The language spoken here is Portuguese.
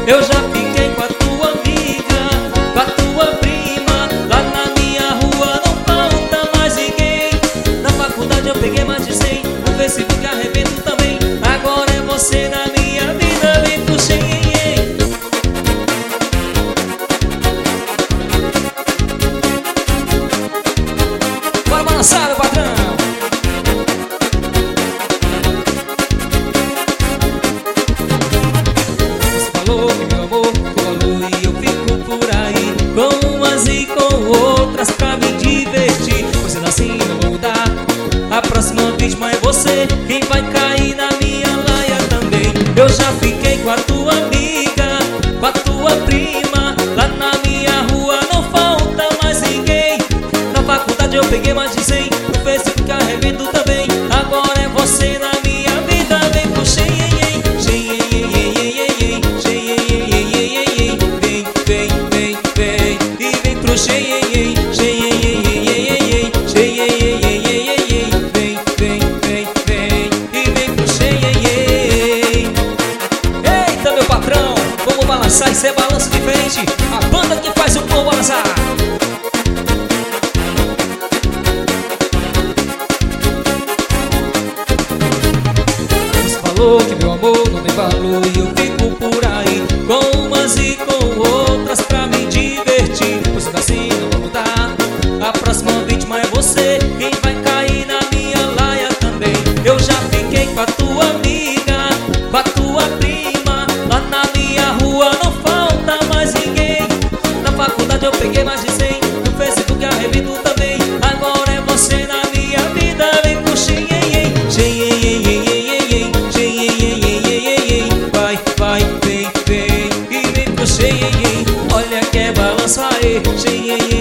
Eu já fiquei com a tua amiga, com a tua prima. Lá na minha rua não falta mais ninguém. Na faculdade eu peguei mais de 100. No Facebook arrebento também. Agora é você na minha vida, vem pro Xenhen. Bora balançar, meu patrão. Você falou que meu amor colou e eu fico por aí, com umas e com outras pra me divertir. Você assim não vou mudar. A próxima vítima é você, quem vai cair na minha laia também. Eu já fiquei com a tua amiga, com a tua prima. Lá na minha rua não falta mais ninguém. Na faculdade eu peguei mais de 100. No Facebook arrebento também. Agora é você na minha vida, vem pro Xenhen. Xenhen, Xenhen, vem, vem, vem, vem. E vem pro Xenhen. Xenhen, Xenhen, vem, vem, vem, vem. E vem pro Xenhen. Eita, meu patrão, vamos balançar, isso é balanço diferente. A banda que faz o povo balançar. Você falou que meu amor não tem valor e eu fico por aí, com umas e com outras pra me divertir. Você tá assim, não vou mudar. A próxima vítima é você, quem vai cair na minha laia também. Eu já fiquei com a tua amiga, com a tua prima. Lá na minha rua não falta mais ninguém. Na faculdade eu peguei mais de 100. No Facebook arrebento também. Agora é você na minha vida, vem pro Xenhen. Xenhen, vai, vai, vem, vem. E vem pro Xenhen. Olha que é balanço aí, Xenhen.